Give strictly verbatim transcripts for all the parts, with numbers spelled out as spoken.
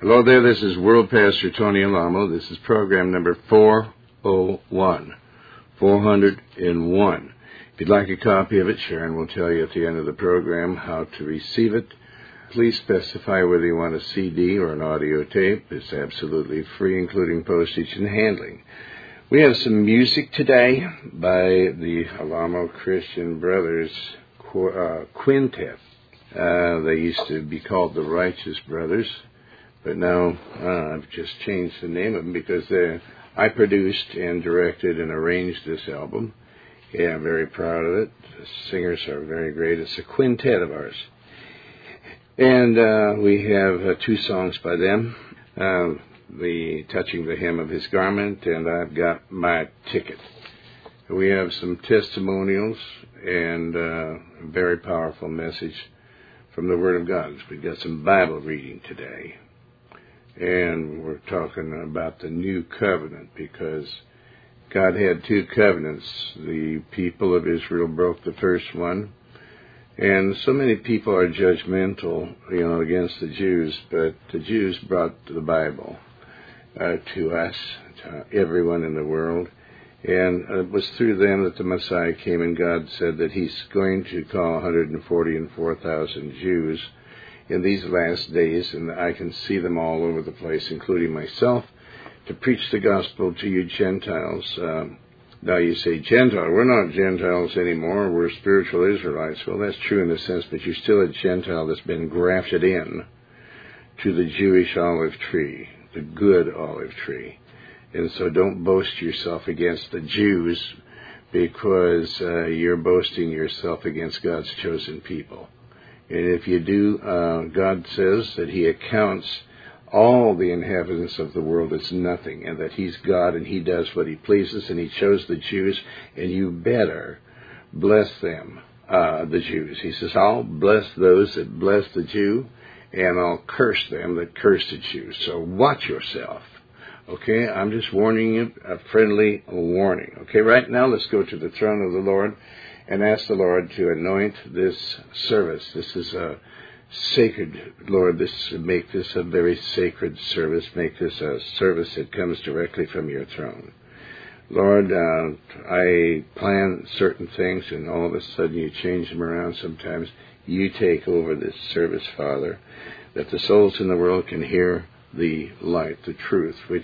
Hello there, this is World Pastor Tony Alamo. This is program number four oh one, four oh one. If you'd like a copy of it, Sharon will tell you at the end of the program how to receive it. Please specify whether you want a C D or an audio tape. It's absolutely free, including postage and handling. We have some music today by the Alamo Christian Brothers uh, Quintet. Uh, they used to be called the Righteous Brothers, but now uh, I've just changed the name of them because I produced and directed and arranged this album. Yeah, I'm very proud of it. The singers are very great. It's a quintet of ours. And uh, we have uh, two songs by them, uh, the Touching the Hem of His Garment, and I've Got My Ticket. We have some testimonials and uh, a very powerful message from the Word of God. We've got some Bible reading today. And we're talking about the new covenant because God had two covenants. The people of Israel broke the first one. And so many people are judgmental, you know, against the Jews, but the Jews brought the Bible uh, to us, to everyone in the world. And it was through them that the Messiah came, and God said that He's going to call one hundred forty-four thousand Jews in these last days, and I can see them all over the place, including myself, to preach the gospel to you Gentiles. Um, now you say, Gentile, we're not Gentiles anymore, we're spiritual Israelites. Well, that's true in a sense, but you're still a Gentile that's been grafted in to the Jewish olive tree, the good olive tree. And so don't boast yourself against the Jews because uh, you're boasting yourself against God's chosen people. And if you do, uh, God says that He accounts all the inhabitants of the world as nothing, and that He's God and He does what He pleases, and He chose the Jews, and you better bless them, uh, the Jews. He says, I'll bless those that bless the Jew, and I'll curse them that curse the Jews. So watch yourself. Okay, I'm just warning you, a friendly warning. Okay, right now let's go to the throne of the Lord and ask the Lord to anoint this service. This is a sacred, Lord, this make this a very sacred service. Make this a service that comes directly from your throne. Lord, uh, I plan certain things, and all of a sudden you change them around sometimes. You take over this service, Father, that the souls in the world can hear the light, the truth, which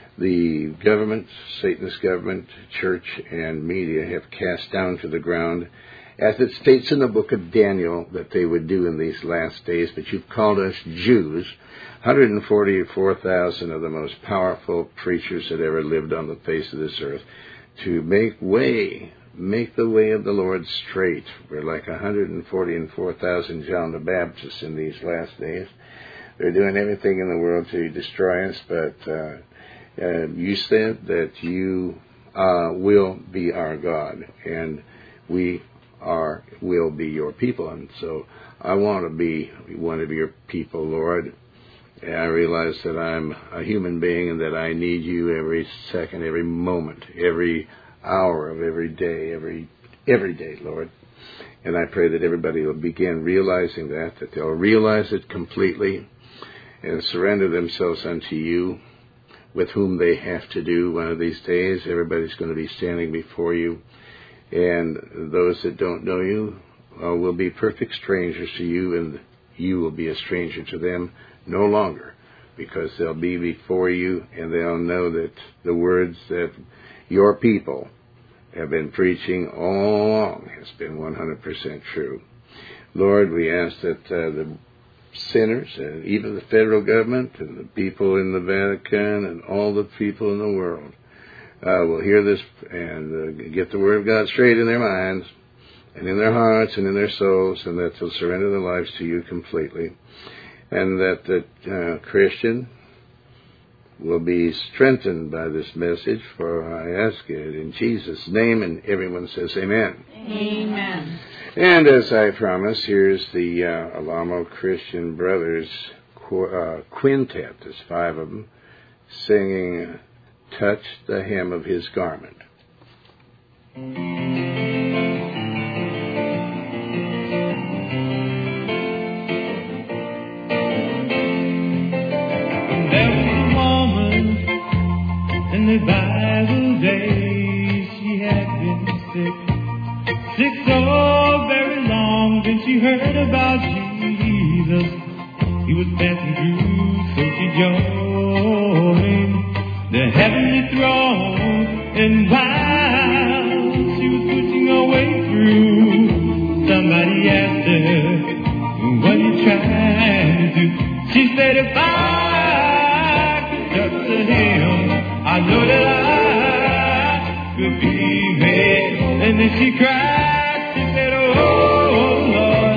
the government, Satan's government, church, and media have cast down to the ground, as it states in the book of Daniel that they would do in these last days. But you've called us Jews, one hundred forty-four thousand of the most powerful preachers that ever lived on the face of this earth, to make way, make the way of the Lord straight. We're like one hundred forty-four thousand John the Baptist in these last days. They're doing everything in the world to destroy us, but uh, uh, you said that you uh, will be our God, and we are will be your people. And so I want to be one of your people, Lord. And I realize that I'm a human being and that I need you every second, every moment, every hour of every day, every every day, Lord. And I pray that everybody will begin realizing that, that they'll realize it completely and surrender themselves unto you, with whom they have to do one of these days. Everybody's going to be standing before you, and those that don't know you uh, will be perfect strangers to you, and you will be a stranger to them no longer, because they'll be before you, and they'll know that the words that your people have been preaching all along has been one hundred percent true. Lord, we ask that uh, the sinners, and even the federal government, and the people in the Vatican, and all the people in the world uh, will hear this and uh, get the Word of God straight in their minds, and in their hearts, and in their souls, and that they'll surrender their lives to you completely, and that the uh, Christian will be strengthened by this message, for I ask it in Jesus' name, and everyone says amen. Amen. And as I promised, here's the uh, Alamo Christian Brothers qu- uh, Quintet, there's five of them, singing Touch the Hem of His Garment. only Bible days she had been sick. Sick so very long, then she heard about Jesus. He was passing through, so she joined the heavenly throne. And while she was pushing her way through, somebody asked her, what are you trying to do? She said, if I could touch the hem, I know that I could be made. And then she cried, she said, oh, Lord,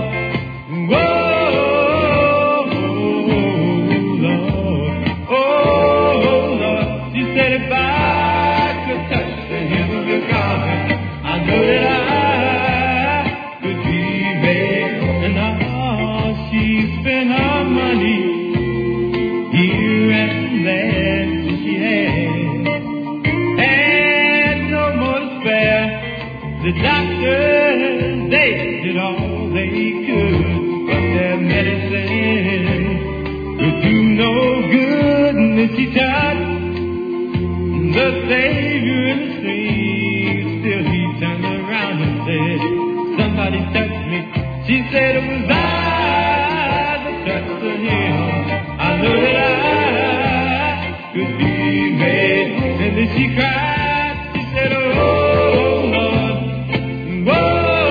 whoa, Lord, oh, Lord. She said, if I could touch the hem of your garment, I know that I could be made. And oh, she spent her money here and there till she had, and no more to spare. The doctors, they did all they could, but their medicine could do no good. And then she touched the Savior in the stream. Still he turned around and said, somebody touch me. She said, it was I that touched the hem. I know that I could be made. And then she cried, she said, oh, Lord, whoa,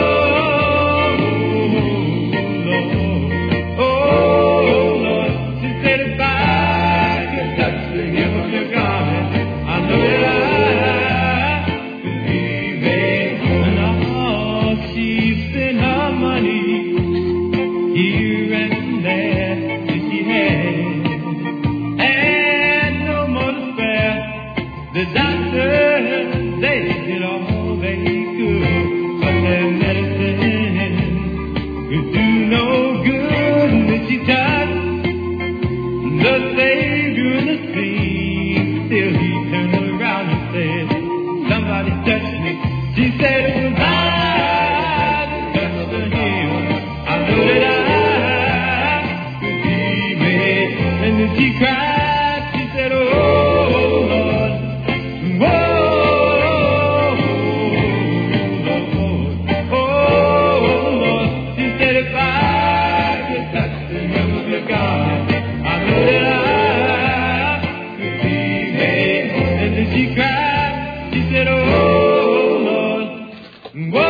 Lord, oh, Lord. She said, if I could touch the hem of your garment, I know that I could be made. And oh, she spent her money here and there till she had, and no more to spare. The doctors, they did all they could, but their medicine could do no good. And then she touched the Savior in the stream. Still he turned around and said, somebody touch me. She said, it was I that touched the hem. I know that I could be made. And then she cried, she said, oh, Lord, whoa, Lord, oh, Lord. She said, if I could touch the hem of your garment, I know that I could be made. And then she cried, she said, oh, Lord, whoa,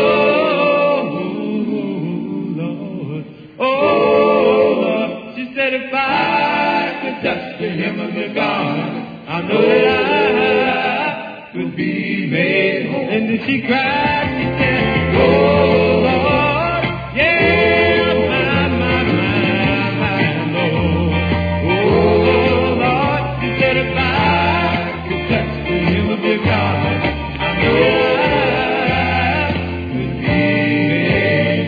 Lord, oh, Lord. She said, if I could touch the hem of your garment, I know that I could be made. And then she cried, she said, oh, Lord, yeah, my, my, my, my, Lord. Oh, Lord, she said, if I could touch the hem of your garment, I know that I could be made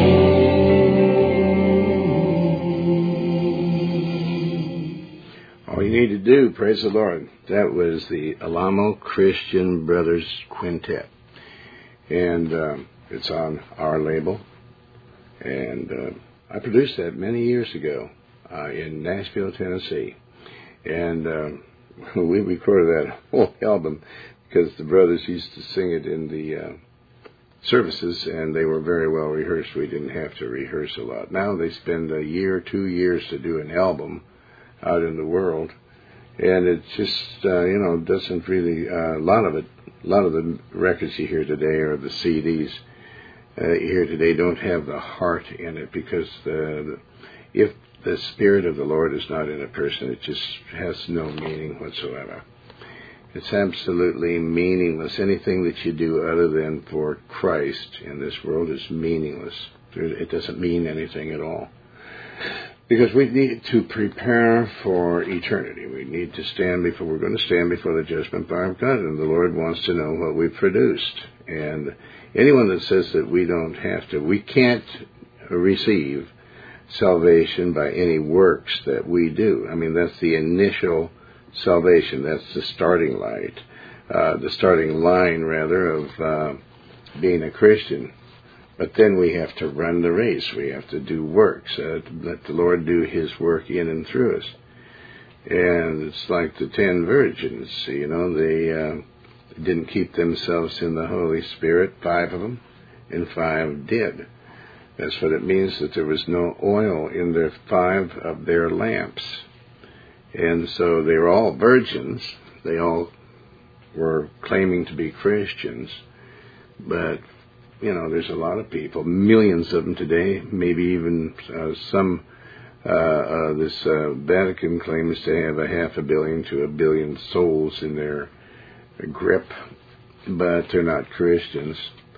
whole. All you need to do, praise the Lord. That was the Alamo Christian Brothers Quintet. And um, it's on our label. And uh, I produced that many years ago uh, in Nashville, Tennessee. And uh, we recorded that whole album because the brothers used to sing it in the uh, services, and they were very well rehearsed. We didn't have to rehearse a lot. Now they spend a year, two years to do an album out in the world. And it just, uh, you know, doesn't really, uh, a lot of it, a lot of the records you hear today or the C Ds uh, you hear today don't have the heart in it, because the, the, if the Spirit of the Lord is not in a person, it just has no meaning whatsoever. It's absolutely meaningless. Anything that you do other than for Christ in this world is meaningless. It doesn't mean anything at all. Because we need to prepare for eternity. We need to stand before, we're going to stand before the judgment bar of God, and the Lord wants to know what we've produced. And anyone that says that we don't have to, we can't receive salvation by any works that we do. I mean, that's the initial salvation. That's the starting light, uh, the starting line, rather, of uh, being a Christian. But then we have to run the race. We have to do works. Uh, let the Lord do His work in and through us. And it's like the ten virgins, you know, they uh, didn't keep themselves in the Holy Spirit, five of them, and five did. That's what it means, that there was no oil in the five of their lamps. And so they were all virgins. They all were claiming to be Christians. But, you know, there's a lot of people, millions of them today, maybe even uh, some... Uh, uh, this uh, Vatican claims to have a half a billion to a billion souls in their grip, but they're not Christians.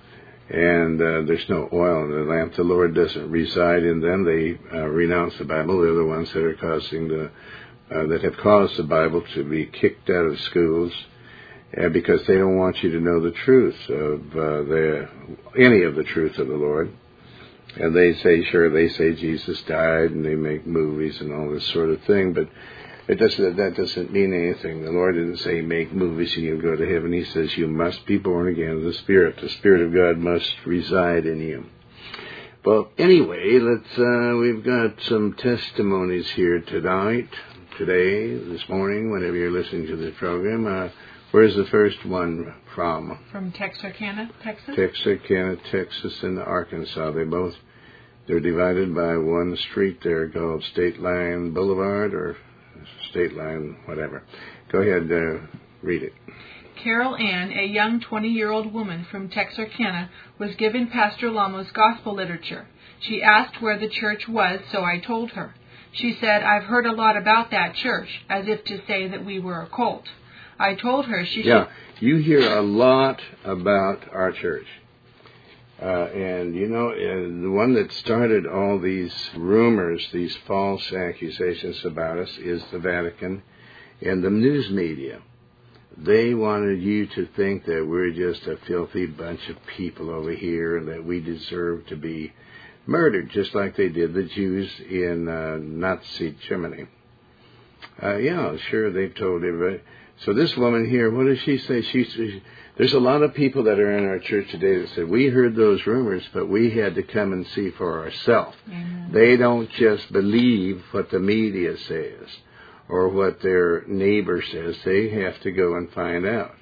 And uh, there's no oil in the lamp. The Lord doesn't reside in them. They uh, renounce the Bible. They're the ones that are causing the uh, that have caused the Bible to be kicked out of schools, uh, because they don't want you to know the truth of uh, the any of the truth of the Lord. And they say, sure, they say Jesus died, and they make movies and all this sort of thing, but it doesn't. That doesn't mean anything. The Lord didn't say make movies and you'll go to heaven. He says you must be born again of the Spirit. The Spirit of God must reside in you. Well, anyway, let's. Uh, we've got some testimonies here tonight, today, this morning, whenever you're listening to this program. Uh, where's the first one from? From Texarkana, Texas. Texarkana, Texas, and Arkansas. They both, they're divided by one street there called State Line Boulevard or State Line, whatever. Go ahead, uh, read it. Carol Ann, a young twenty-year-old woman from Texarkana, was given Pastor Lamo's gospel literature. She asked where the church was, so I told her. She said, I've heard a lot about that church, as if to say that we were a cult. I told her she yeah, should... You hear a lot about our church. Uh, and, you know, uh, the one that started all these rumors, these false accusations about us, is the Vatican and the news media. They wanted you to think that we're just a filthy bunch of people over here and that we deserve to be murdered, just like they did the Jews in uh, Nazi Germany. Uh, yeah, sure, they've told everybody. So this woman here, what does she say? She, she, there's a lot of people that are in our church today that said, we heard those rumors, but we had to come and see for ourselves. Mm-hmm. They don't just believe what the media says or what their neighbor says. They have to go and find out.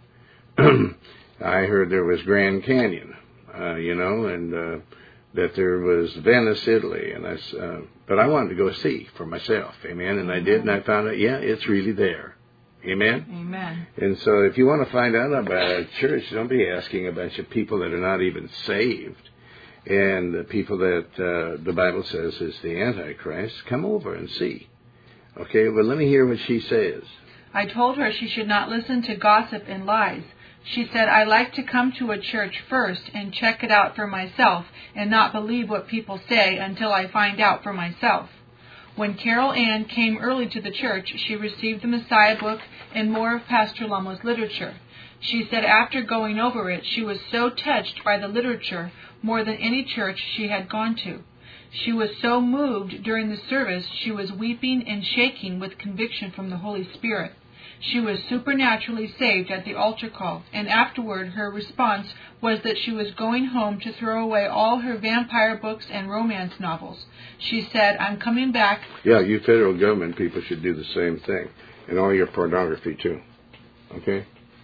I heard there was Grand Canyon, uh, you know, and uh, that there was Venice, Italy, and I, uh, but I wanted to go see for myself, amen, and I did, and I found out, yeah, it's really there. Amen? Amen. And so if you want to find out about a church, don't be asking a bunch of people that are not even saved and the people that uh, the Bible says is the Antichrist. Come over and see. Okay, well, let me hear what she says. I told her she should not listen to gossip and lies. She said, I like to come to a church first and check it out for myself and not believe what people say until I find out for myself. When Carol Ann came early to the church, she received the Messiah book and more of Pastor Lamo's literature. She said after going over it, she was so touched by the literature more than any church she had gone to. She was so moved during the service, she was weeping and shaking with conviction from the Holy Spirit. She was supernaturally saved at the altar call, and afterward her response was that she was going home to throw away all her vampire books and romance novels. She said, I'm coming back. Yeah, you federal government people should do the same thing, and all your pornography too. Okay?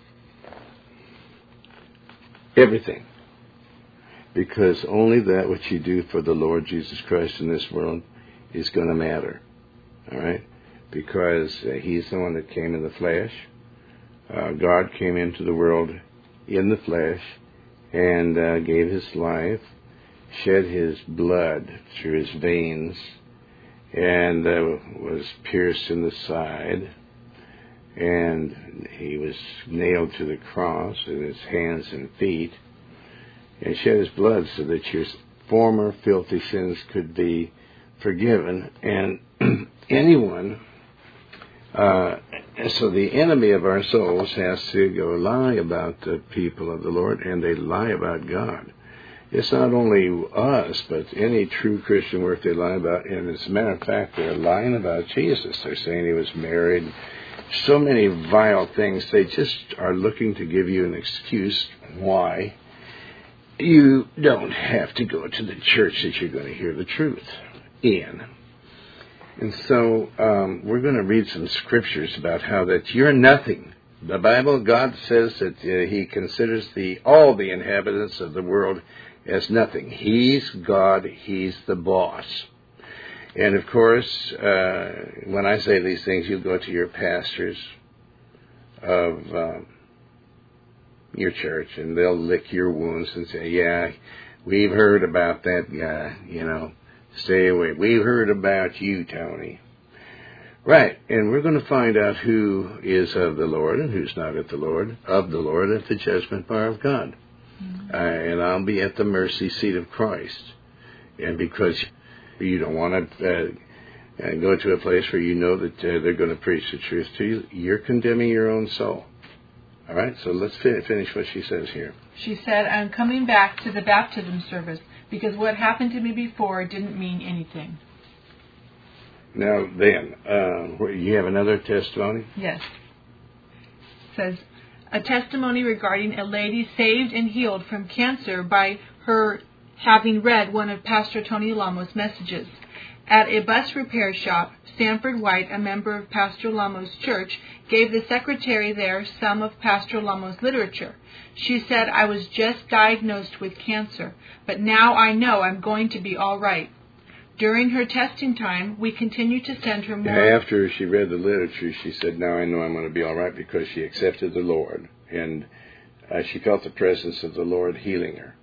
Everything. Because only that which you do for the Lord Jesus Christ in this world is going to matter. All right? Because uh, He's the one that came in the flesh. Uh, God came into the world in the flesh and uh, gave His life, shed His blood through His veins, and uh, was pierced in the side, and He was nailed to the cross in His hands and feet, and shed His blood so that your former filthy sins could be forgiven. And anyone... Uh, so the enemy of our souls has to go lie about the people of the Lord, and they lie about God. It's not only us, but any true Christian work they lie about. And as a matter of fact, they're lying about Jesus. They're saying He was married. So many vile things. They just are looking to give you an excuse why you don't have to go to the church that you're going to hear the truth in. And so um, we're going to read some scriptures about how that you're nothing. The Bible, God says that uh, He considers the all the inhabitants of the world as nothing. He's God. He's the boss. And of course, uh, when I say these things, you go to your pastors of um, your church, and they'll lick your wounds and say, "Yeah, we've heard about that guy. You know, stay away. We've heard about you, Tony." Right, and we're going to find out who is of the Lord and who's not of the Lord, of the Lord at the judgment bar of God. Mm-hmm. Uh, and I'll be at the mercy seat of Christ. And because you don't want to uh, go to a place where you know that uh, they're going to preach the truth to you, you're condemning your own soul. All right, so let's fin- finish what she says here. She said, "I'm coming back to the baptism service because what happened to me before didn't mean anything." Now then, uh, you have another testimony? Yes. It says, a testimony regarding a lady saved and healed from cancer by her having read one of Pastor Tony Lamo's messages. At a bus repair shop, Sanford White, a member of Pastor Lamo's church, gave the secretary there some of Pastor Lamo's literature. She said, "I was just diagnosed with cancer, but now I know I'm going to be all right." During her testing time, we continued to send her more... After she read the literature, she said, "Now I know I'm going to be all right," because she accepted the Lord. And uh, she felt the presence of the Lord healing her.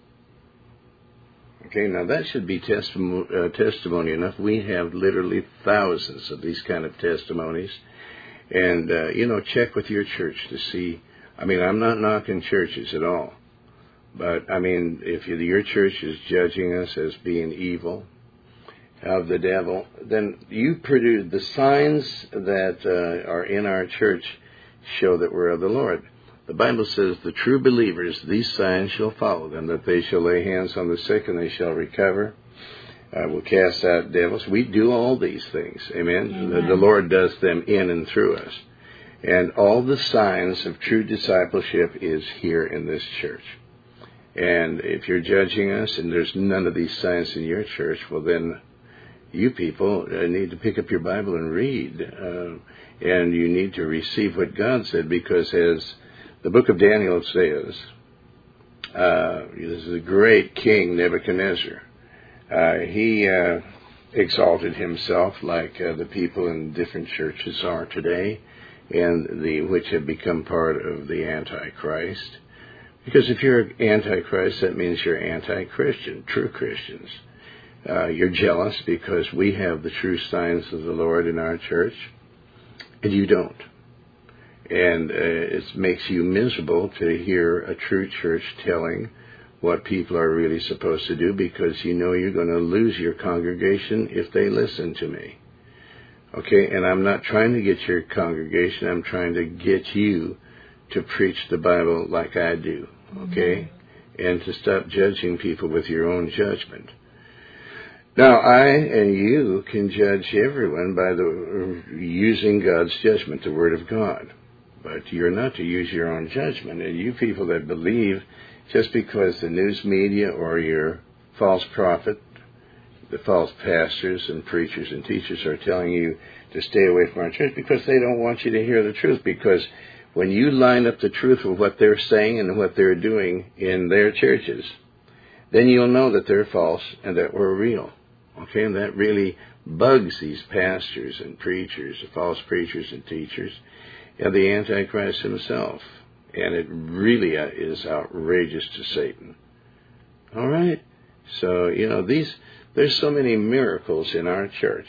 Okay, now that should be testimony, uh, testimony enough. We have literally thousands of these kind of testimonies. And, uh, you know, check with your church to see. I mean, I'm not knocking churches at all. But, I mean, if you, your church is judging us as being evil, of the devil, then you produce the signs that uh, are in our church show that we're of the Lord. The Bible says, "The true believers, these signs shall follow them, that they shall lay hands on the sick and they shall recover. Uh, will cast out devils." We do all these things. Amen. Amen. The, the Lord does them in and through us. And all the signs of true discipleship is here in this church. And if you're judging us and there's none of these signs in your church, well then, you people uh, need to pick up your Bible and read. Uh, and you need to receive what God said, because as the book of Daniel says, uh, this is a great king, Nebuchadnezzar. Uh, he uh, exalted himself like uh, the people in different churches are today, and the which have become part of the Antichrist. Because if you're Antichrist, that means you're anti-Christian, true Christians. Uh, you're jealous because we have the true signs of the Lord in our church, and you don't. And uh, it makes you miserable to hear a true church telling what people are really supposed to do, because you know you're going to lose your congregation if they listen to me. Okay, and I'm not trying to get your congregation, I'm trying to get you to preach the Bible like I do, okay? Mm-hmm. And to stop judging people with your own judgment. Now, I and you can judge everyone by the using God's judgment, the Word of God. But you're not to use your own judgment. And you people that believe, just because the news media or your false prophet, the false pastors and preachers and teachers are telling you to stay away from our church, because they don't want you to hear the truth. Because when you line up the truth with what they're saying and what they're doing in their churches, then you'll know that they're false and that we're real. Okay, and that really bugs these pastors and preachers, the false preachers and teachers, and the Antichrist himself. And it really is outrageous to Satan. All right? So, you know, these there's so many miracles in our church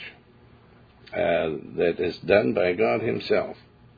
uh, that is done by God himself.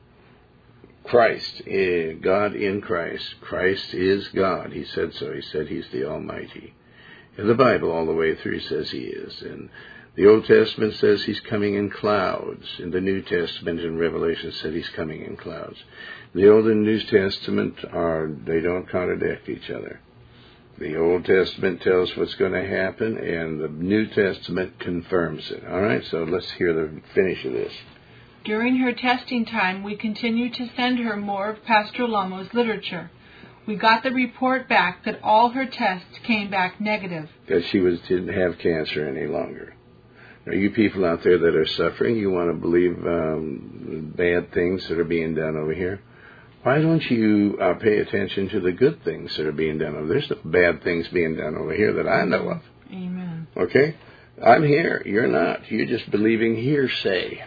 Christ, uh, God in Christ. Christ is God. He said so. He said he's the Almighty. And the Bible all the way through says he is. And the Old Testament says he's coming in clouds. And the New Testament in Revelation said he's coming in clouds. The Old and New Testament are, they don't contradict each other. The Old Testament tells what's going to happen, and the New Testament confirms it. All right, so let's hear the finish of this. During her testing time, we continued to send her more of Pastor Lamo's literature. We got the report back that all her tests came back negative. That she was didn't have cancer any longer. Are you people out there that are suffering? You want to believe um, bad things that are being done over here? Why don't you uh, pay attention to the good things that are being done over there? There's no bad things being done over here that I know of. Amen. Okay? I'm here. You're not. You're just believing hearsay.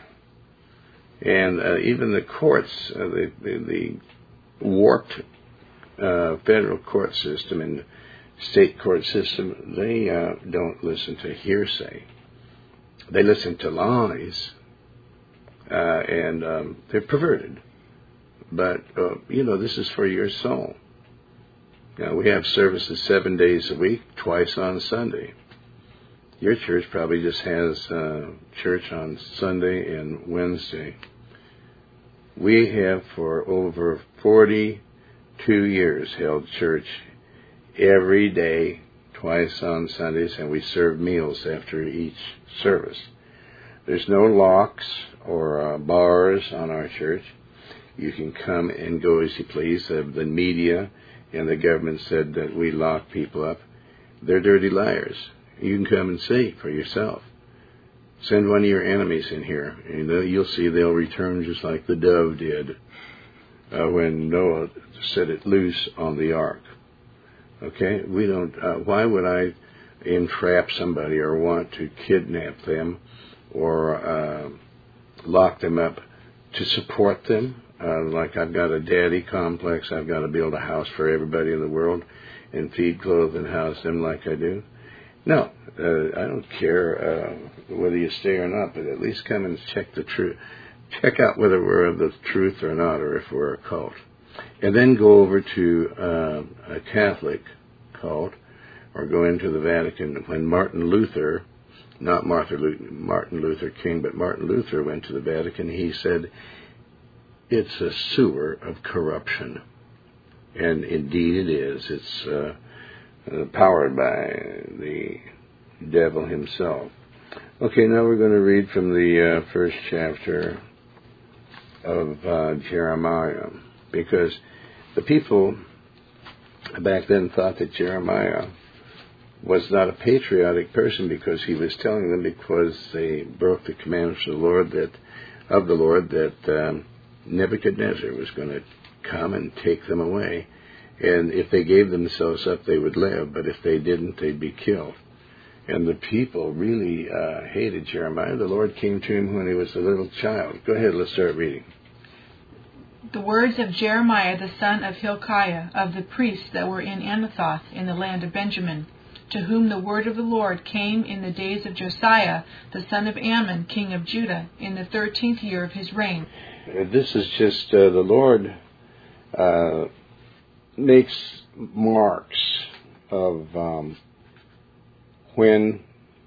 And uh, even the courts, uh, the, the, the warped uh, federal court system and state court system, they uh, don't listen to hearsay. They listen to lies, uh, and um, they're perverted. But, uh, you know, this is for your soul. Now, we have services seven days a week, twice on Sunday. Your church probably just has uh, church on Sunday and Wednesday. We have for over forty-two years held church every day, twice on Sundays, and we serve meals after each service. There's no locks or uh, bars on our church. You can come and go as you please. Uh, the media and the government said that we lock people up. They're dirty liars. You can come and see for yourself. Send one of your enemies in here, and you'll see they'll return just like the dove did uh, when Noah set it loose on the ark. Okay, we don't. Uh, why would I entrap somebody or want to kidnap them or uh, lock them up to support them? Uh, like I've got a daddy complex. I've got to build a house for everybody in the world and feed, clothe, and house them like I do. No, uh, I don't care uh, whether you stay or not, but at least come and check the truth. Check out whether we're the truth or not, or if we're a cult. And then go over to uh, a Catholic cult, or go into the Vatican. When Martin Luther, not Martha Lu- Martin Luther King, but Martin Luther went to the Vatican, he said, it's a sewer of corruption. And indeed it is. It's uh, uh, powered by the devil himself. Okay, now we're going to read from the uh, first chapter of uh, Jeremiah, because the people back then thought that Jeremiah was not a patriotic person because he was telling them, because they broke the commandments of the Lord, that of the Lord, that um, Nebuchadnezzar was going to come and take them away, and if they gave themselves up, they would live, but if they didn't, they'd be killed. And the people really uh, hated Jeremiah. The Lord came to him when he was a little child. Go ahead, let's start reading. The words of Jeremiah the son of Hilkiah, of the priests that were in Anathoth in the land of Benjamin, to whom the word of the Lord came in the days of Josiah, the son of Ammon, king of Judah, in the thirteenth year of his reign. This is just uh, the Lord uh, makes marks of um, when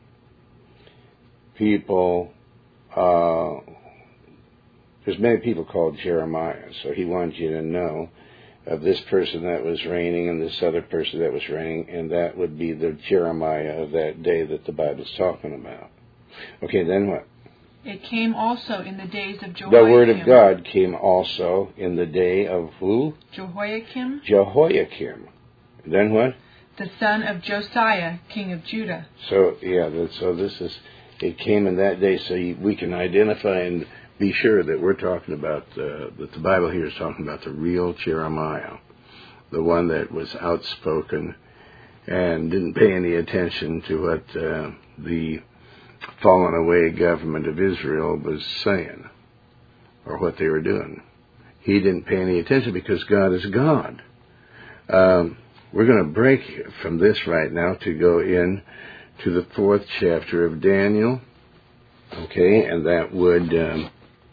people, uh, there's many people called Jeremiah, so he wants you to know of this person that was reigning and this other person that was reigning, and that would be the Jeremiah of that day that the Bible's talking about. Okay, then what? It came also in the days of Jehoiakim. The word of God came also in the day of who? Jehoiakim. Jehoiakim. Then what? The son of Josiah, king of Judah. So, yeah, that, so this is, it came in that day, so you, we can identify and be sure that we're talking about, uh, that the Bible here is talking about the real Jeremiah, the one that was outspoken and didn't pay any attention to what uh, the fallen away government of Israel was saying or what they were doing. He didn't pay any attention because God is God. Um, we're going to break from this right now to go in to the fourth chapter of Daniel. Okay, and that would um,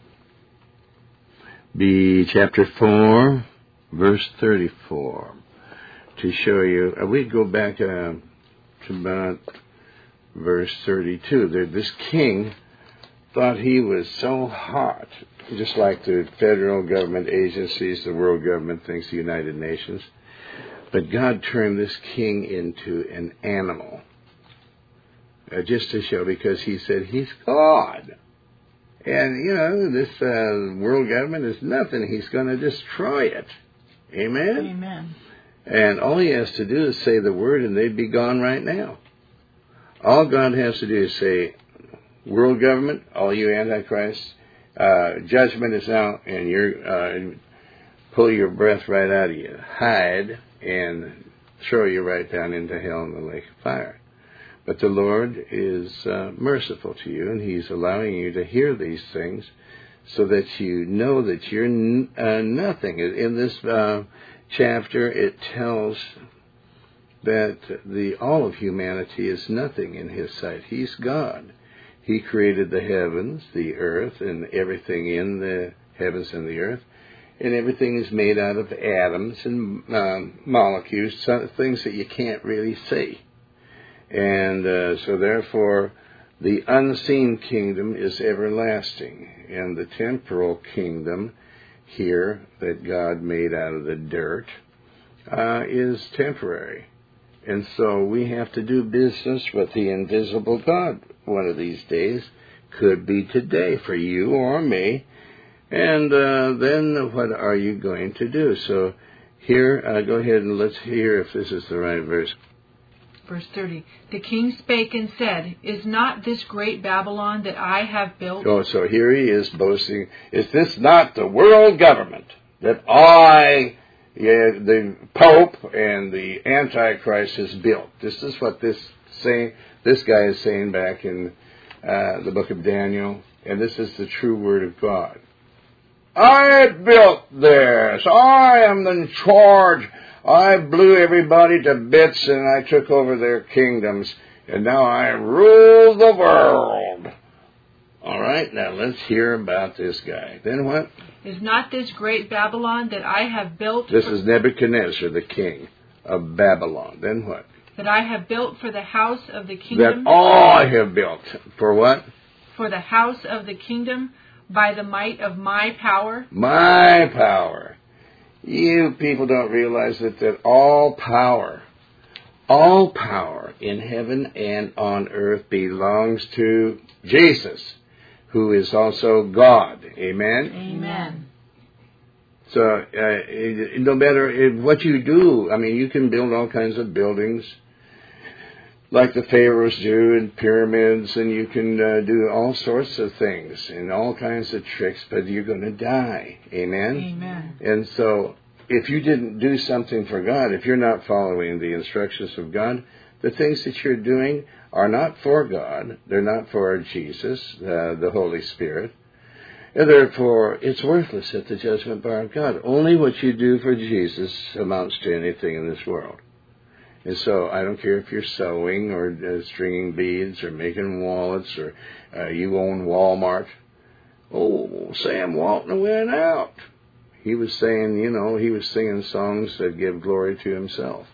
be chapter four, verse thirty-four. To show you, uh, we go back uh, to about verse thirty-two. There, this king thought he was so hot, just like the federal government agencies, the world government thinks, the United Nations. But God turned this king into an animal, uh, just to show, because he said he's God. And, you know, this uh, world government is nothing. He's going to destroy it. Amen? Amen. And all he has to do is say the word, and they'd be gone right now. All God has to do is say, world government, all you antichrists, uh, judgment is out, and you're uh, pull your breath right out of you, hide, and throw you right down into hell in the lake of fire. But the Lord is uh, merciful to you, and He's allowing you to hear these things so that you know that you're n- uh, nothing. In this uh, chapter, it tells that the all of humanity is nothing in His sight. He's God. He created the heavens, the earth, and everything in the heavens and the earth. And everything is made out of atoms and um, molecules, things that you can't really see. And uh, so therefore, the unseen kingdom is everlasting. And the temporal kingdom here that God made out of the dirt uh, is temporary. And so we have to do business with the invisible God one of these days. Could be today for you or me. And uh, then what are you going to do? So here, uh, go ahead and let's hear if this is the right verse. Verse thirty. The king spake and said, Is not this great Babylon that I have built? Oh, so here he is boasting. Is this not the world government that I, yeah, the Pope and the Antichrist has built? This is what this saying. This guy is saying back in uh, the book of Daniel, and this is the true word of God. I built this. I am in charge. I blew everybody to bits and I took over their kingdoms. And now I rule the world. All right, now let's hear about this guy. Then what? Is not this great Babylon that I have built? This is Nebuchadnezzar, the king of Babylon. Then what? That I have built for the house of the kingdom. That I have built. For what? For the house of the kingdom. By the might of my power? My power. You people don't realize that, that all power, all power in heaven and on earth belongs to Jesus, who is also God. Amen? Amen. So, uh, no matter what you do, I mean, you can build all kinds of buildings, like the pharaohs do, and pyramids, and you can uh, do all sorts of things and all kinds of tricks, but you're going to die. Amen? Amen. And so, if you didn't do something for God, if you're not following the instructions of God, the things that you're doing are not for God. They're not for Jesus, uh, the Holy Spirit. And therefore, it's worthless at the judgment bar of God. Only what you do for Jesus amounts to anything in this world. And so I don't care if you're sewing or uh, stringing beads or making wallets or uh, you own Walmart. Oh, Sam Walton went out. He was saying, you know, he was singing songs that give glory to himself.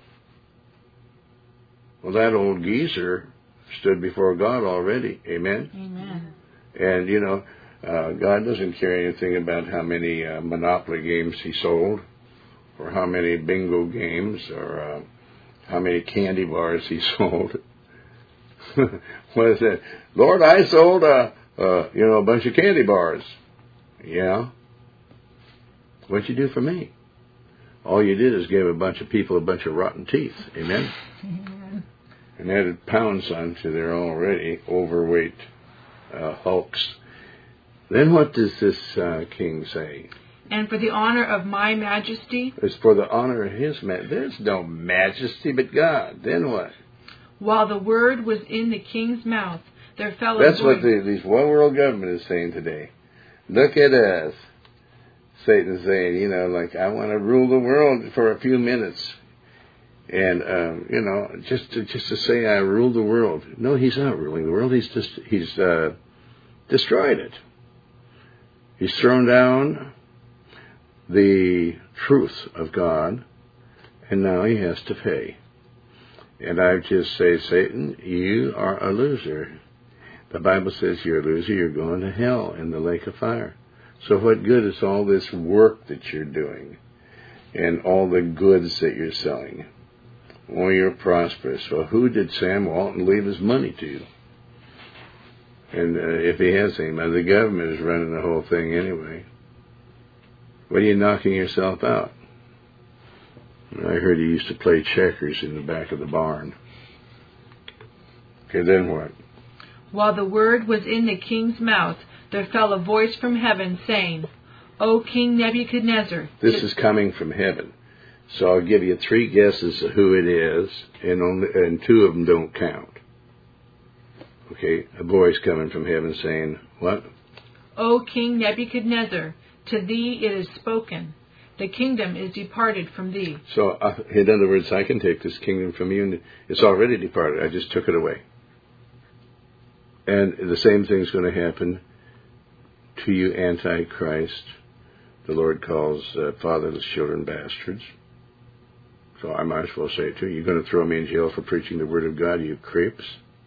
Well, that old geezer stood before God already. Amen? Amen. And, you know, uh, God doesn't care anything about how many uh, Monopoly games he sold or how many bingo games or... Uh, how many candy bars he sold. What is that? Lord, I sold, uh, uh, you know, a bunch of candy bars. Yeah. What'd you do for me? All you did is give a bunch of people a bunch of rotten teeth. Amen? Amen. And added pounds onto their already overweight uh, hulks. Then what does this uh, king say? And for the honor of my majesty. It's for the honor of his majesty. There's no majesty but God. Then what? While the word was in the king's mouth, there fell a That's voice. what the, this one world government is saying today. Look at us. Satan's saying, you know, like, I want to rule the world for a few minutes. And, um, you know, just to, just to say I rule the world. No, he's not ruling the world. He's just, he's uh, destroyed it. He's thrown down the truth of God, and now he has to pay. And I just say, Satan, you are a loser. The Bible says you're a loser, you're going to hell in the lake of fire. So what good is all this work that you're doing and all the goods that you're selling? Well, you're prosperous. Well, who did Sam Walton leave his money to? And uh, if he has any money, the government is running the whole thing anyway. What are you knocking yourself out? I heard he used to play checkers in the back of the barn. Okay, then what? While the word was in the king's mouth, there fell a voice from heaven saying, O King Nebuchadnezzar. This is coming from heaven. So I'll give you three guesses of who it is, and only and two of them don't count. Okay, a voice coming from heaven saying, what? O King Nebuchadnezzar, to thee it is spoken. The kingdom is departed from thee. So, uh, in other words, I can take this kingdom from you, and it's already departed. I just took it away. And the same thing's going to happen to you, Antichrist. The Lord calls uh, fatherless children bastards. So I might as well say it to you. You're going to throw me in jail for preaching the Word of God, you creeps?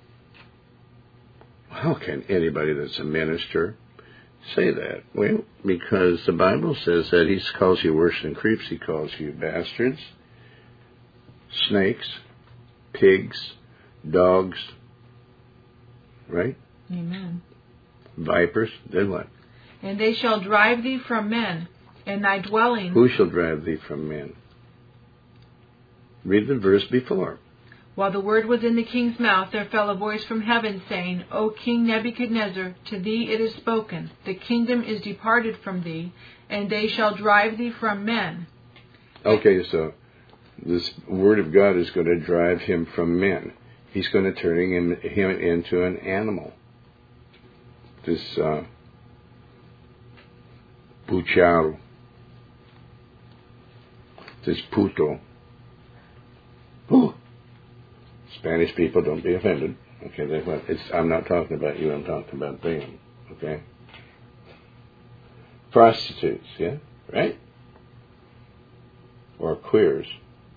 How can anybody that's a minister say that? Well, because the Bible says that he calls you worse than creeps. He calls you bastards, snakes, pigs, dogs, right? Amen. Vipers. Then what? And they shall drive thee from men, and thy dwelling... Who shall drive thee from men? Read the verse before. While the word was in the king's mouth, there fell a voice from heaven, saying, O King Nebuchadnezzar, to thee it is spoken, the kingdom is departed from thee, and they shall drive thee from men. Okay, so this word of God is going to drive him from men. He's going to turn him, him into an animal. This uh, pucharo, this puto. Ooh. Spanish people, don't be offended. Okay, that's what it's. I'm not talking about you. I'm talking about them. Okay. Prostitutes, yeah, right? Or queers.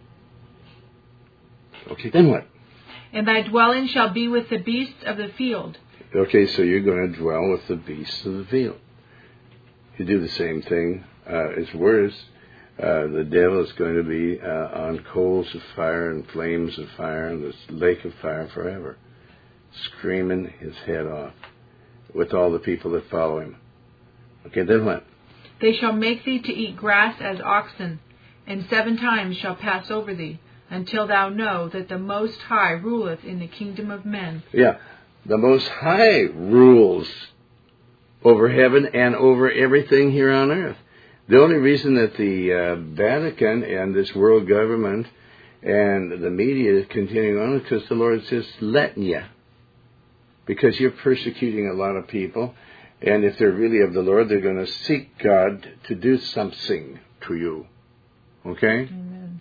Okay, then what? And thy dwelling shall be with the beasts of the field. Okay, so you're going to dwell with the beasts of the field. You do the same thing. Uh, it's worse. Uh, the devil is going to be uh, on coals of fire and flames of fire and this lake of fire forever, screaming his head off with all the people that follow him. Okay, then what? They shall make thee to eat grass as oxen, and seven times shall pass over thee, until thou know that the Most High ruleth in the kingdom of men. Yeah, the Most High rules over heaven and over everything here on earth. The only reason that the uh, Vatican and this world government and the media is continuing on is because the Lord's just letting you. Because you're persecuting a lot of people, and if they're really of the Lord, they're going to seek God to do something to you. Okay? Amen.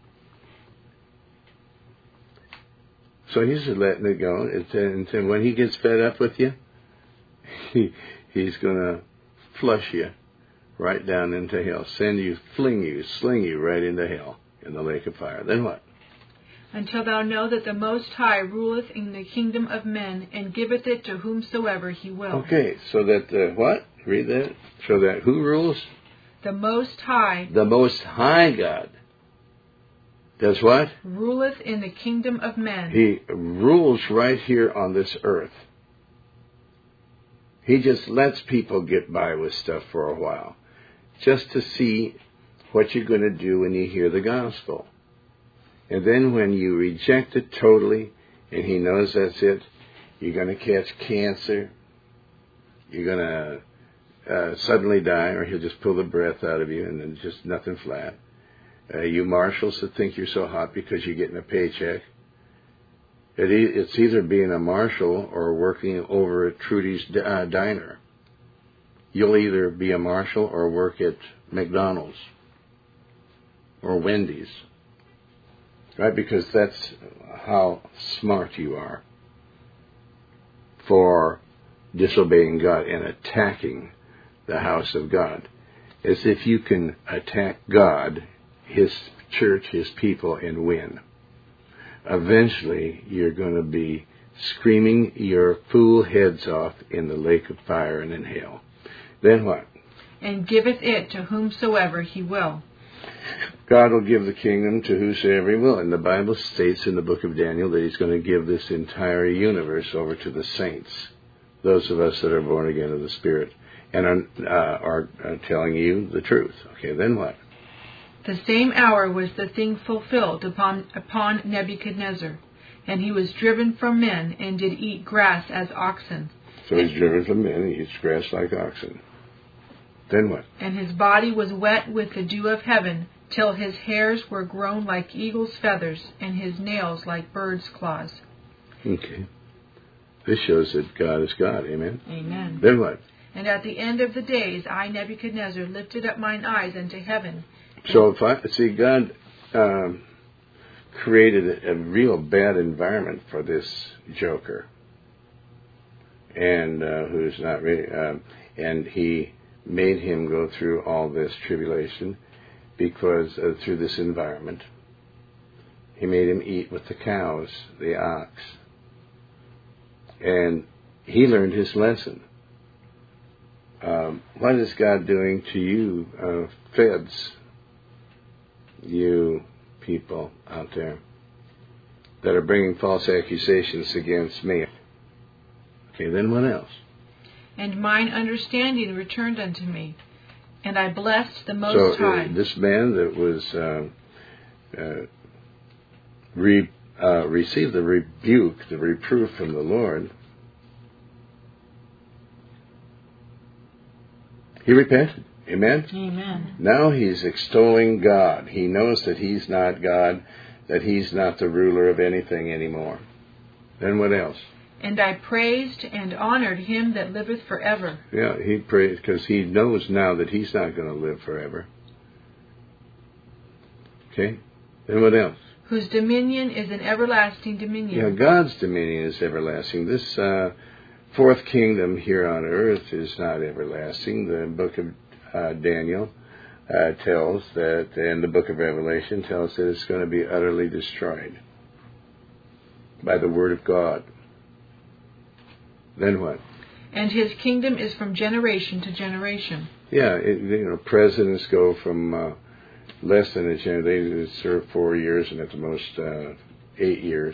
So he's just letting it go. It's, and, and when he gets fed up with you, he, he's going to flush you right down into hell. Send you, fling you, sling you right into hell in the lake of fire. Then what? Until thou know that the Most High ruleth in the kingdom of men, and giveth it to whomsoever he will. Okay, so that, uh, what? Read that. So that who rules? The Most High. The Most High God. Does what? Ruleth in the kingdom of men. He rules right here on this earth. He just lets people get by with stuff for a while, just to see what you're going to do when you hear the gospel. And then when you reject it totally, and he knows that's it, you're going to catch cancer, you're going to uh, suddenly die, or he'll just pull the breath out of you, and then just nothing flat. Uh, you marshals that think you're so hot because you're getting a paycheck, it e- it's either being a marshal or working over at Trudy's uh, Diner. You'll either be a marshal or work at McDonald's or Wendy's, right? Because that's how smart you are for disobeying God and attacking the house of God. As if you can attack God, His church, His people, and win. Eventually, you're going to be screaming your fool heads off in the lake of fire and in hell. Then what? And giveth it to whomsoever he will. God will give the kingdom to whosoever he will. And the Bible states in the book of Daniel that he's going to give this entire universe over to the saints, those of us that are born again of the Spirit, and are, uh, are, are telling you the truth. Okay, then what? The same hour was the thing fulfilled upon, upon Nebuchadnezzar, and he was driven from men, and did eat grass as oxen, So he's driven from men, and he eats grass like oxen. Then what? And his body was wet with the dew of heaven, till his hairs were grown like eagle's feathers, and his nails like bird's claws. Okay. This shows that God is God. Amen? Amen. Then what? And at the end of the days, I, Nebuchadnezzar, lifted up mine eyes unto heaven. So, if I see, God um, created a, a real bad environment for this joker, and uh, who's not really, um, and he made him go through all this tribulation because uh, through this environment, he made him eat with the cows, the ox, and he learned his lesson. Um, what is God doing to you, uh, feds? You people out there that are bringing false accusations against me. Okay, then what else? And mine understanding returned unto me, and I blessed the Most so, High. Uh, this man that was uh, uh, re, uh, received the rebuke, the reproof from the Lord, he repented. Amen? Amen. Now he's extolling God. He knows that he's not God, that he's not the ruler of anything anymore. Then what else? And I praised and honored him that liveth forever. Yeah, he praised because he knows now that he's not going to live forever. Okay? Then what else? Whose dominion is an everlasting dominion. Yeah, God's dominion is everlasting. This uh, fourth kingdom here on earth is not everlasting. The book of uh, Daniel uh, tells that, and the book of Revelation tells that it's going to be utterly destroyed by the word of God. Then what? And his kingdom is from generation to generation. Yeah, it, you know, presidents go from uh, less than a generation. They serve four years and at the most uh, eight years.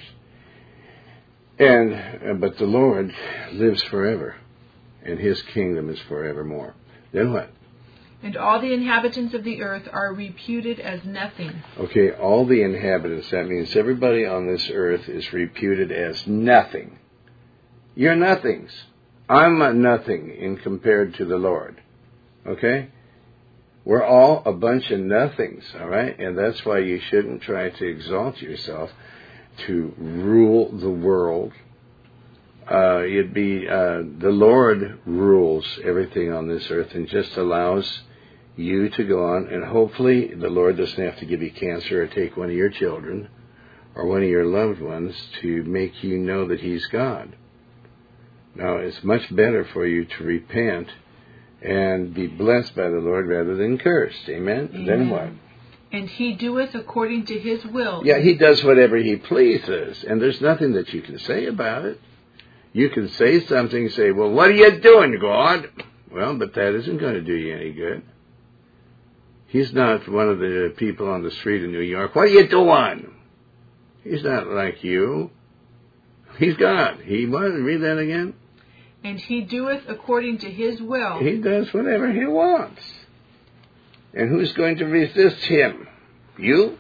And uh, but the Lord lives forever, and his kingdom is forevermore. Then what? And all the inhabitants of the earth are reputed as nothing. Okay, all the inhabitants, that means everybody on this earth is reputed as nothing. You're nothings. I'm a nothing in compared to the Lord. Okay? We're all a bunch of nothings, all right? And that's why you shouldn't try to exalt yourself to rule the world. Uh, it'd be, uh, the Lord rules everything on this earth and just allows you to go on, and hopefully the Lord doesn't have to give you cancer or take one of your children or one of your loved ones to make you know that he's God. Now, it's much better for you to repent and be blessed by the Lord rather than cursed. Amen? Amen. Then what? And he doeth according to his will. Yeah, he does whatever he pleases, and there's nothing that you can say about it. You can say something, say, well, what are you doing, God? Well, but that isn't going to do you any good. He's not one of the people on the street in New York. What are you doing? He's not like you. He's God. He what? Read that again. And he doeth according to his will. He does whatever he wants. And who's going to resist him? You?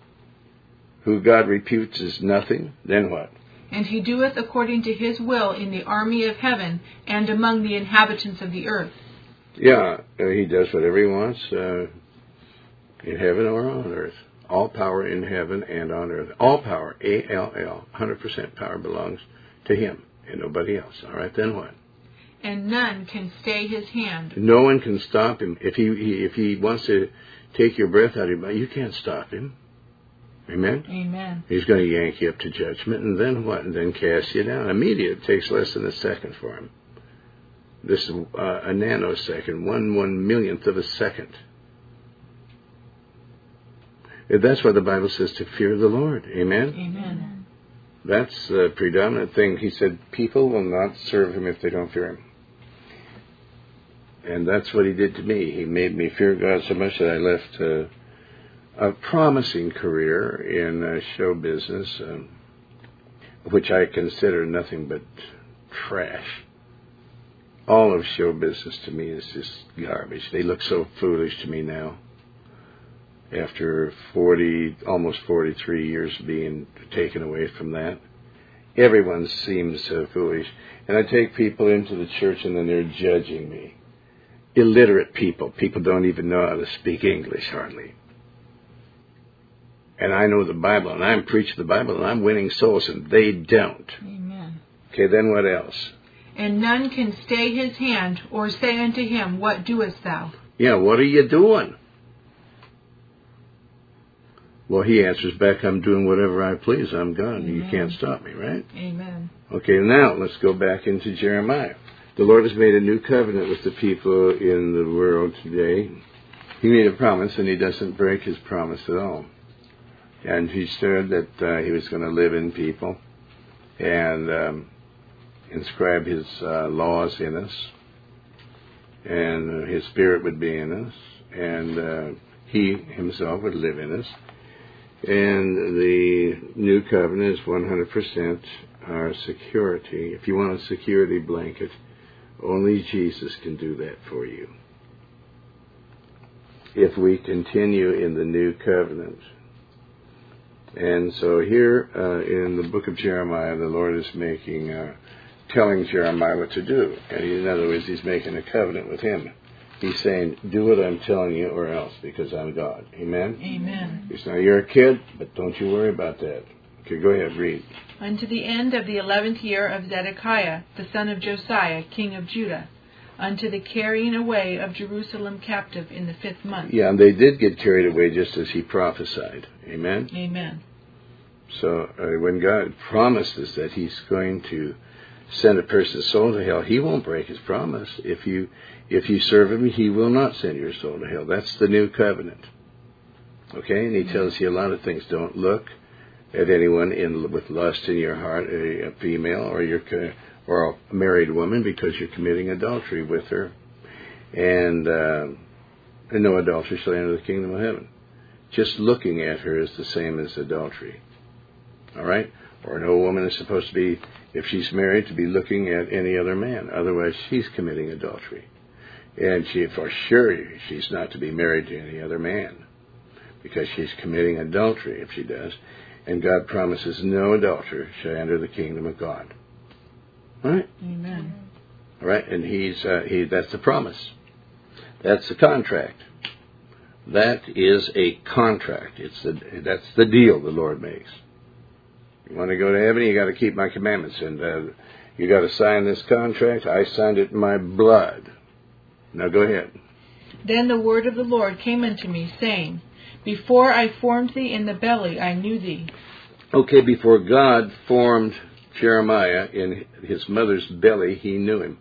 Who God reputes as nothing? Then what? And he doeth according to his will in the army of heaven and among the inhabitants of the earth. Yeah, uh, he does whatever he wants uh, in heaven or on earth. All power in heaven and on earth. All power, A L L, one hundred percent power belongs to him and nobody else. All right, then what? And none can stay his hand. No one can stop him. If he, he if he wants to take your breath out of your body, you can't stop him. Amen? Amen. He's going to yank you up to judgment, and then what? And then cast you down. Immediate. It takes less than a second for him. This is uh, a nanosecond, one one millionth of a second. That's why the Bible says to fear the Lord. Amen? Amen. That's the predominant thing. He said people will not serve him if they don't fear him. And that's what he did to me. He made me fear God so much that I left uh, a promising career in uh, show business, um, which I consider nothing but trash. All of show business to me is just garbage. They look so foolish to me now. After forty, almost forty-three years being taken away from that. Everyone seems so foolish. And I take people into the church and then they're judging me. Illiterate people. People don't even know how to speak English hardly. And I know the Bible, and I'm preaching the Bible, and I'm winning souls, and they don't. Amen. Okay, then what else? And none can stay his hand or say unto him, What doest thou? Yeah, what are you doing? Well, he answers back, I'm doing whatever I please. I'm God. Amen. You can't stop me, right? Amen. Okay, now let's go back into Jeremiah. The Lord has made a new covenant with the people in the world today. He made a promise, and he doesn't break his promise at all. And he said that uh, he was going to live in people and um, inscribe his uh, laws in us. And uh, his spirit would be in us. And uh, he himself would live in us. And the new covenant is one hundred percent our security. If you want a security blanket, only Jesus can do that for you. If we continue in the new covenant. And so here uh, in the book of Jeremiah, the Lord is making, uh, telling Jeremiah what to do. And in other words, he's making a covenant with him. He's saying, do what I'm telling you or else, because I'm God. Amen? Amen. He's now, you're a kid, but don't you worry about that. Okay, go ahead, read. Unto the end of the eleventh year of Zedekiah, the son of Josiah, king of Judah, unto the carrying away of Jerusalem captive in the fifth month. Yeah, and they did get carried away just as he prophesied. Amen? Amen. So uh, when God promises that he's going to send a person's soul to hell, he won't break his promise. If you if you serve him, he will not send your soul to hell. That's the new covenant. Okay? And he tells you a lot of things. Don't look at anyone in with lust in your heart, a, a female or your or a married woman, because you're committing adultery with her. And, uh, and no adultery shall enter the kingdom of heaven. Just looking at her is the same as adultery. All right? Or no woman is supposed to be, if she's married, to be looking at any other man. Otherwise, she's committing adultery. And she, for sure, she's not to be married to any other man, because she's committing adultery if she does. And God promises no adulterer shall enter the kingdom of God. All right? Amen. All right? And he's uh, he. That's the promise. That's the contract. That is a contract. It's the that's the deal the Lord makes. You want to go to heaven, you got to keep my commandments, and uh, you got to sign this contract. I signed it in my blood. Now go ahead. Then the word of the Lord came unto me, saying, Before I formed thee in the belly, I knew thee. Okay, before God formed Jeremiah in his mother's belly, he knew him.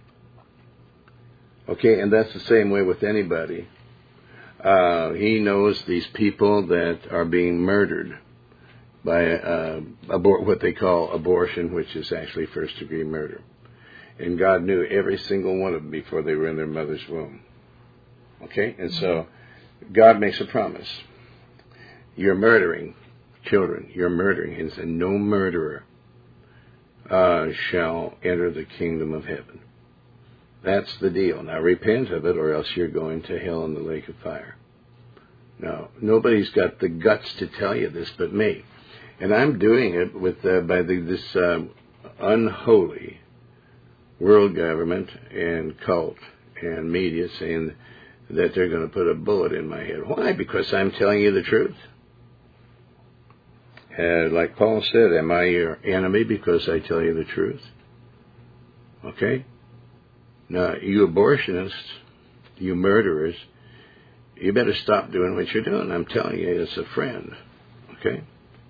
Okay, and that's the same way with anybody. Uh, he knows these people that are being murdered by uh, abor- what they call abortion, which is actually first-degree murder. And God knew every single one of them before they were in their mother's womb. Okay? And so God makes a promise. You're murdering children. You're murdering. And said, no murderer uh, shall enter the kingdom of heaven. That's the deal. Now repent of it, or else you're going to hell in the lake of fire. Now, nobody's got the guts to tell you this but me. And I'm doing it with uh, by the, this uh, unholy world government and cult and media saying that they're going to put a bullet in my head. Why? Because I'm telling you the truth. Uh, like Paul said, am I your enemy because I tell you the truth? Okay? Now, you abortionists, you murderers, you better stop doing what you're doing. I'm telling you as a friend. Okay?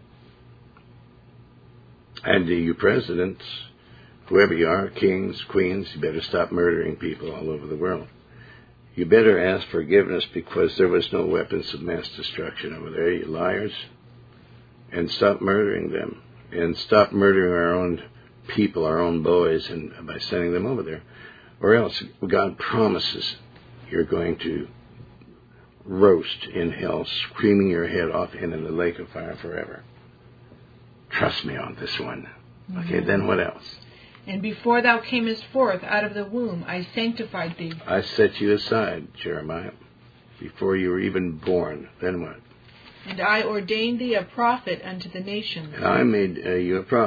And to you presidents, whoever you are, kings, queens, you better stop murdering people all over the world. You better ask forgiveness because there was no weapons of mass destruction over there, you liars. And stop murdering them. And stop murdering our own people, our own boys, and by sending them over there. Or else God promises you're going to roast in hell, screaming your head off and in the lake of fire forever. Trust me on this one. Okay, mm-hmm. Then what else? And before thou camest forth out of the womb, I sanctified thee. I set you aside, Jeremiah, before you were even born. Then what? And I ordained thee a prophet unto the nations. And I made uh, you a prophet.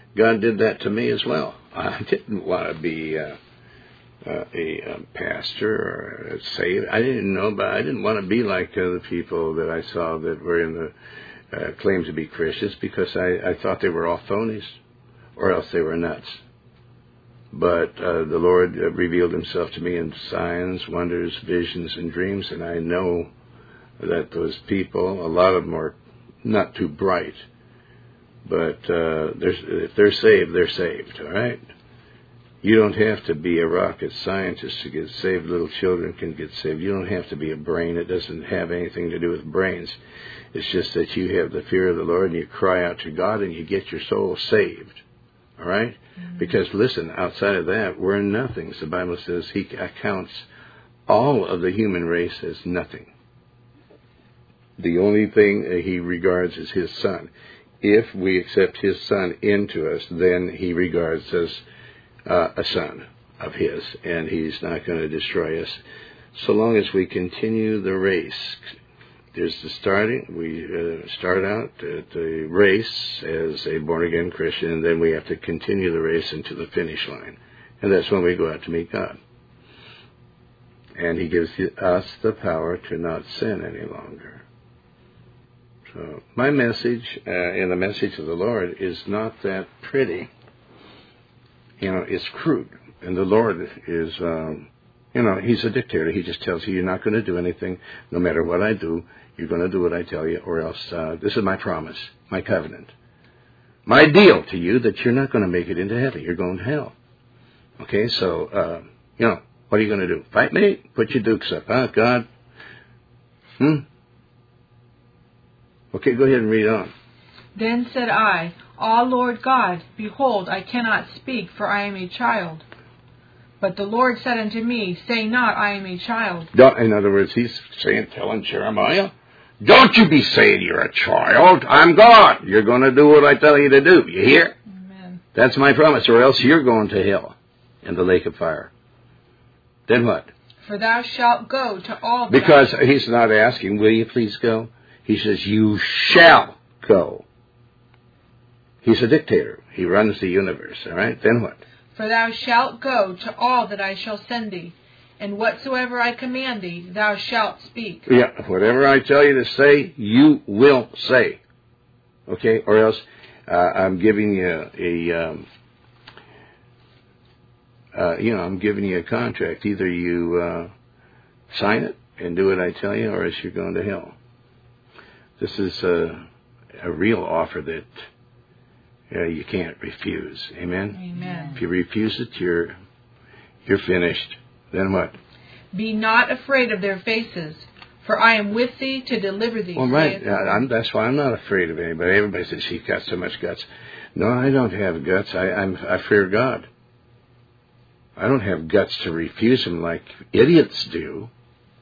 God did that to me as well. I didn't want to be uh, uh, a, a pastor or a saved. I didn't know, but I didn't want to be like other people that I saw that were in the uh, claimed to be Christians, because I, I thought they were all phonies, or else they were nuts. But uh, the Lord uh, revealed himself to me in signs, wonders, visions, and dreams, and I know that those people, a lot of them are not too bright, but uh, they're, if they're saved, they're saved, all right? You don't have to be a rocket scientist to get saved. Little children can get saved. You don't have to be a brain. It doesn't have anything to do with brains. It's just that you have the fear of the Lord and you cry out to God and you get your soul saved. All right? Mm-hmm. Because, listen, outside of that, we're nothings. The Bible says he accounts all of the human race as nothing. The only thing he regards is his Son. If we accept his Son into us, then he regards us uh, a son of his, and he's not going to destroy us so long as we continue the race. There's the starting. We uh, start out at the race as a born-again Christian, and then we have to continue the race into the finish line. And that's when we go out to meet God. And he gives us the power to not sin any longer. So my message, uh, and the message of the Lord, is not that pretty. You know, it's crude. And the Lord is... Um, You know, he's a dictator. He just tells you you're not going to do anything. No matter what I do, you're going to do what I tell you, or else uh, this is my promise, my covenant, my deal to you that you're not going to make it into heaven. You're going to hell. Okay, so, uh, you know, what are you going to do? Fight me? Put your dukes up, huh, God? Hmm? Okay, go ahead and read on. Then said I, Ah, Lord God, behold, I cannot speak, for I am a child. But the Lord said unto me, Say not, I am a child. In other words, he's saying, telling Jeremiah, don't you be saying you're a child. I'm God. You're going to do what I tell you to do. You hear? Amen. That's my promise, or else you're going to hell in the lake of fire. Then what? For thou shalt go to all that Because I... he's not asking, will you please go? He says, you shall go. He's a dictator. He runs the universe, all right? Then what? For thou shalt go to all that I shall send thee, and whatsoever I command thee, thou shalt speak. Yeah, whatever I tell you to say, you will say. Okay? Or else uh, I'm giving you a, um, uh, you know, I'm giving you a contract. Either you uh, sign it and do what I tell you, or else you're going to hell. This is a, a real offer that uh, you can't refuse. Amen? Amen. If you refuse it, you're you're finished. Then what? Be not afraid of their faces, for I am with thee to deliver thee. Well, right. Yeah, I'm, that's why I'm not afraid of anybody. Everybody says he's got so much guts. No, I don't have guts. I, I'm, I fear God. I don't have guts to refuse him like idiots do.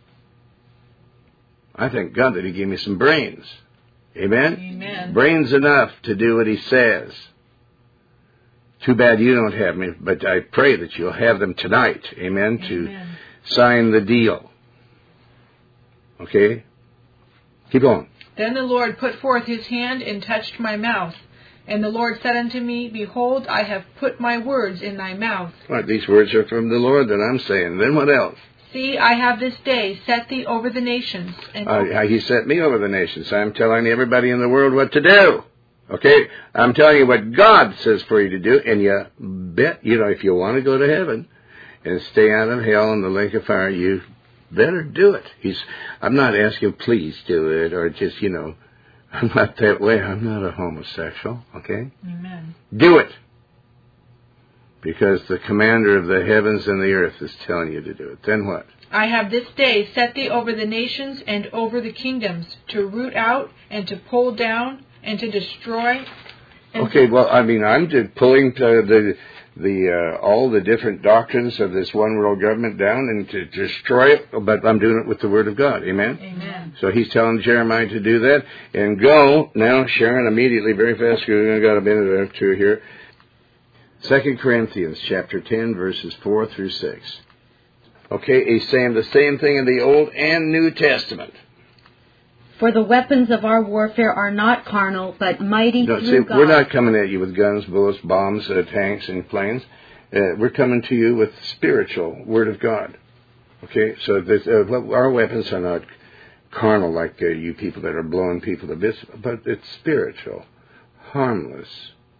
I thank God that he gave me some brains. Amen? Amen. Brains enough to do what he says. Too bad you don't have me, but I pray that you'll have them tonight. Amen? Amen. To sign the deal. Okay? Keep on. Then the Lord put forth his hand and touched my mouth. And the Lord said unto me, Behold, I have put my words in thy mouth. Right, these words are from the Lord that I'm saying. Then what else? See, I have this day set thee over the nations. And Uh, he set me over the nations. I'm telling everybody in the world what to do. Okay? I'm telling you what God says for you to do. And you bet, you know, if you want to go to heaven and stay out of hell and the lake of fire, you better do it. He's. I'm not asking, please do it, or just, you know, I'm not that way. I'm not a homosexual. Okay? Amen. Do it. Because the commander of the heavens and the earth is telling you to do it. Then what? I have this day set thee over the nations and over the kingdoms, to root out and to pull down and to destroy. And Okay, well, I mean, I'm just pulling to the the uh, all the different doctrines of this one world government down and to destroy it, but I'm doing it with the Word of God. Amen? Amen. So he's telling Jeremiah to do that. And go now, Sharon, immediately, very fast, because we've got a minute or two here. Second Corinthians chapter ten, verses four through six. Okay, he's saying the same thing in the Old and New Testament. For the weapons of our warfare are not carnal, but mighty No, through see, God. we're not coming at you with guns, bullets, bombs, uh, tanks, and planes. Uh, we're coming to you with spiritual Word of God. Okay, so this, uh, our weapons are not carnal like uh, you people that are blowing people to bits, but it's spiritual, harmless.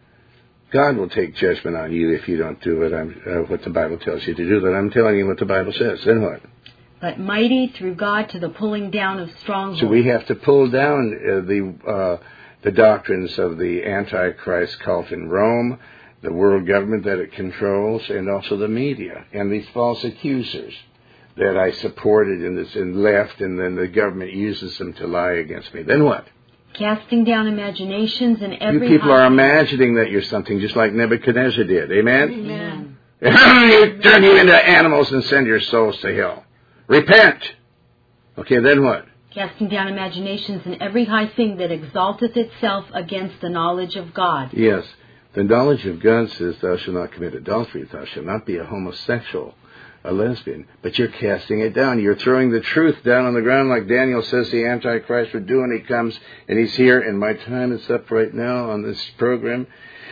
God will take judgment on you if you don't do what, I'm, uh, what the Bible tells you to do. But I'm telling you what the Bible says. Then what? But mighty through God to the pulling down of strongholds. So we have to pull down uh, the uh, the doctrines of the Antichrist cult in Rome, the world government that it controls, and also the media and these false accusers that I supported in this and left, and then the government uses them to lie against me. Then what? Casting down imaginations and every You people high are thing- imagining that you're something just like Nebuchadnezzar did. Amen? Amen. You turn you into animals and send your souls to hell. Repent. Okay, then what? Casting down imaginations and every high thing that exalteth itself against the knowledge of God. Yes. The knowledge of God says, thou shalt not commit adultery, thou shalt not be a homosexual, a lesbian. But you're casting it down. You're throwing the truth down on the ground like Daniel says the Antichrist would do, and he comes, and he's here, and my time is up right now on this program.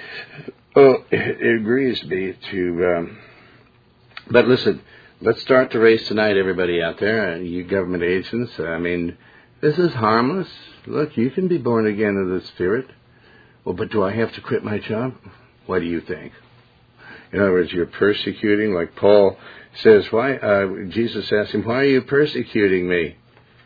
Oh, it grieves me to... Um, but listen, let's start the race tonight, everybody out there, uh, you government agents. I mean, this is harmless. Look, you can be born again of the Spirit. Well, but do I have to quit my job? What do you think? In other words, you're persecuting, like Paul says, why? Uh, Jesus asked him, why are you persecuting me?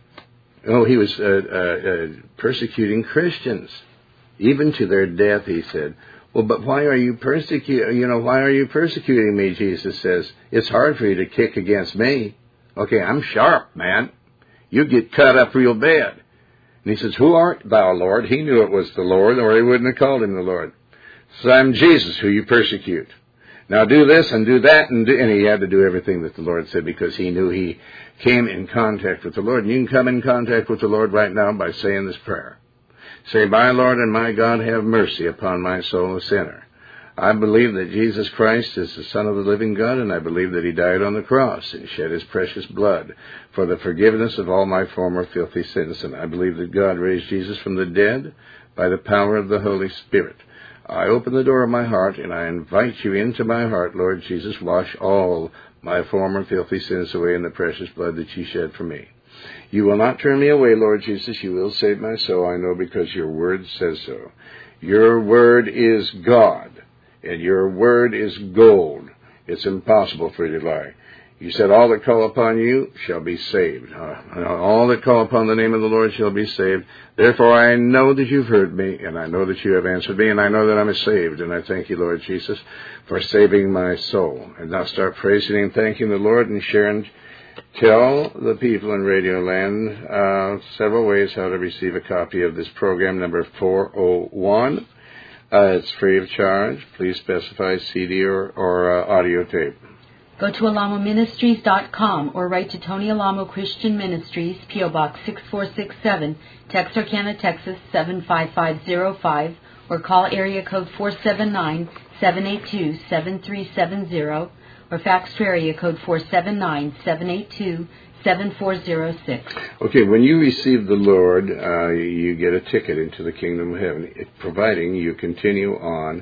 Oh, he was uh, uh, uh, persecuting Christians, even to their death, he said. Well, but why are you persecuting, you know, why are you persecuting me, Jesus says. It's hard for you to kick against me. Okay, I'm sharp, man. You get cut up real bad. And he says, who art thou, Lord? He knew it was the Lord, or he wouldn't have called him the Lord. So I'm Jesus, who you persecute. Now do this and do that, and, do, and he had to do everything that the Lord said because he knew he came in contact with the Lord. And you can come in contact with the Lord right now by saying this prayer. Say, my Lord and my God, have mercy upon my soul, a sinner. I believe that Jesus Christ is the Son of the living God, and I believe that he died on the cross and shed his precious blood for the forgiveness of all my former filthy sins. And I believe that God raised Jesus from the dead by the power of the Holy Spirit. I open the door of my heart, and I invite you into my heart, Lord Jesus. Wash all my former filthy sins away in the precious blood that you shed for me. You will not turn me away, Lord Jesus. You will save my soul, I know, because your word says so. Your word is God, and your word is gold. It's impossible for you to lie. You said, all that call upon you shall be saved. Uh, all that call upon the name of the Lord shall be saved. Therefore, I know that you've heard me, and I know that you have answered me, and I know that I'm saved. And I thank you, Lord Jesus, for saving my soul. And now start praising and thanking the Lord, and sharing. Tell the people in Radio Land uh, several ways how to receive a copy of this program, number four oh one. Uh, it's free of charge. Please specify C D or, or uh, audio tape. Go to alamo ministries dot com or write to Tony Alamo Christian Ministries, P O Box six four six seven, Texarkana, Texas seven five five zero five, or call area code four seven nine, seven eight two, seven three seven zero, or fax to area code four seven nine, seven eight two, seven four zero six. Okay, when you receive the Lord, uh, you get a ticket into the kingdom of heaven, providing you continue on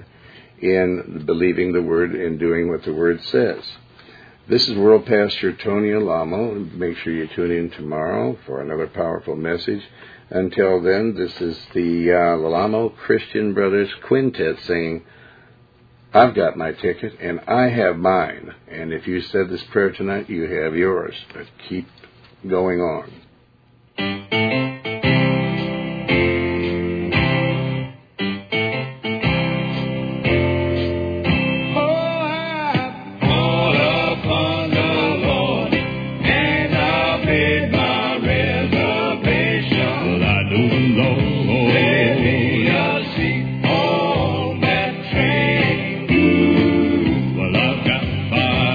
in believing the Word and doing what the Word says. This is World Pastor Tony Alamo. Make sure you tune in tomorrow for another powerful message. Until then, this is the uh, Alamo Christian Brothers Quintet saying, I've got my ticket, and I have mine. And if you said this prayer tonight, you have yours. But keep going on.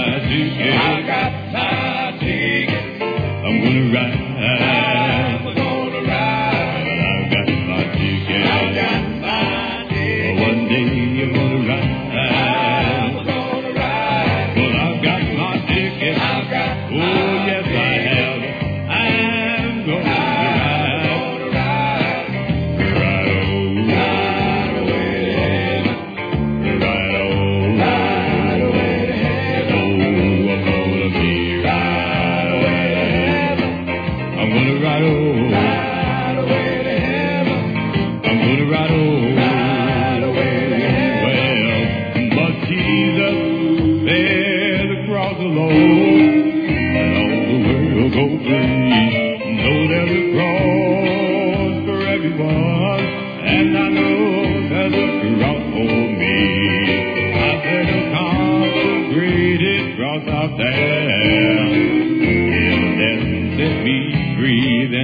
I'm gonna ride.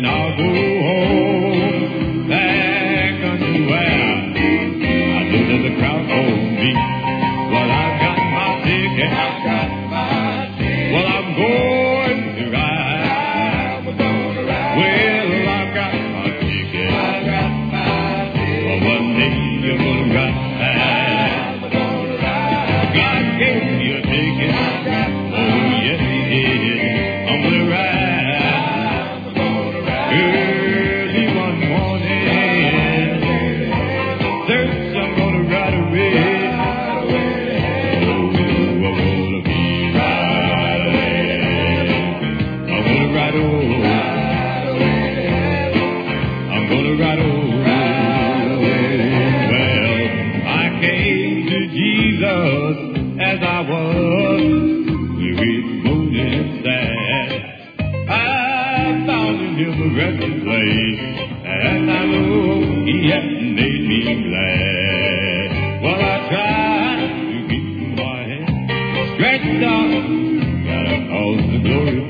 I'll go home, back unto where I know there's a crowd for me. Well, I've got my ticket. I've got my ticket. Well, I'm going to ride. I'm gonna ride. Well, I've got my ticket. I've got my ticket. Well, one day you're gonna ride. I'm gonna ride. God gave me a ticket. I've got my oh, yes, He did. I'm gonna ride. I'm gonna ride. Early one morning, there's I'm gonna ride away. Right over. Well, I came to Jesus as I was, weary, lonely, and sad. I found in Him a resting place, and I know He has made me glad. Well, I tried to keep my hand stretched out, got a cause to glory.